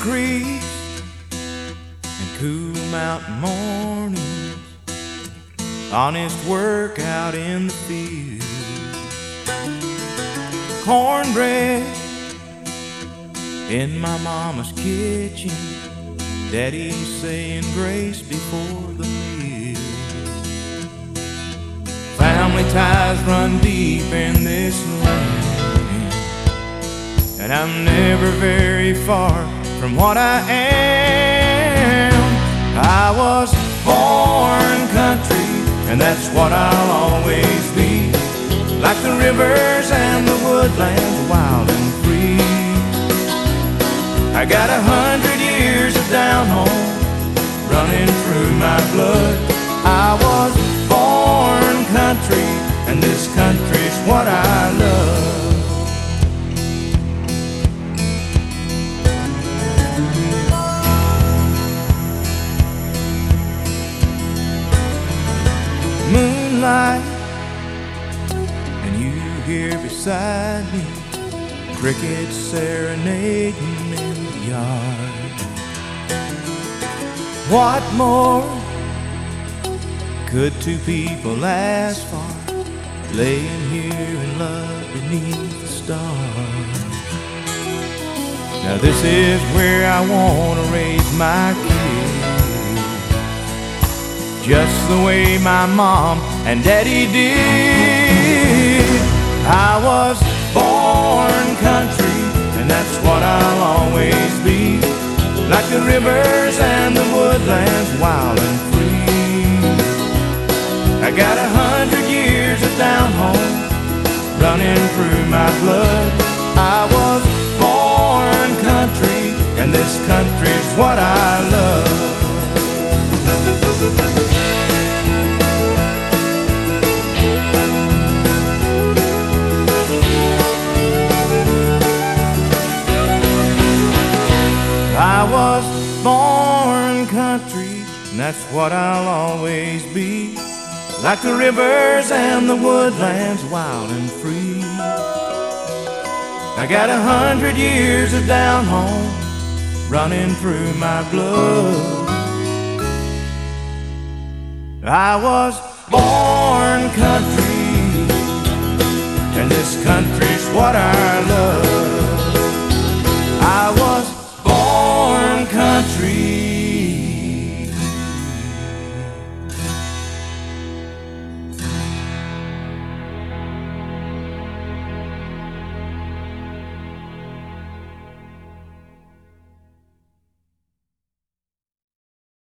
creeks and cool mountain mornings, honest work out in the field, cornbread in my mama's kitchen, daddy saying grace before the meal. Family ties run deep in this land, and I'm never very far from what I am. I was born country, and that's what I'll always be, like the rivers and the woodlands, wild and free. I got 100 years of down home running through my blood. I was born country, and this country's what I love. Moonlight, and you here beside me, crickets serenading in the yard. What more could two people ask for, laying here in love beneath the stars? Now this is where I want to raise my kids, just the way my mom and daddy did. I was born country, and that's what I'll always be, like the rivers and the woodlands, wild and free. I got 100 years of down home running through my blood. I was born country, and this country's what I love. I was born country, and that's what I'll always be, like the rivers and the woodlands, wild and free. I got 100 years of down home running through my blood. I was born country, and this country's what I love.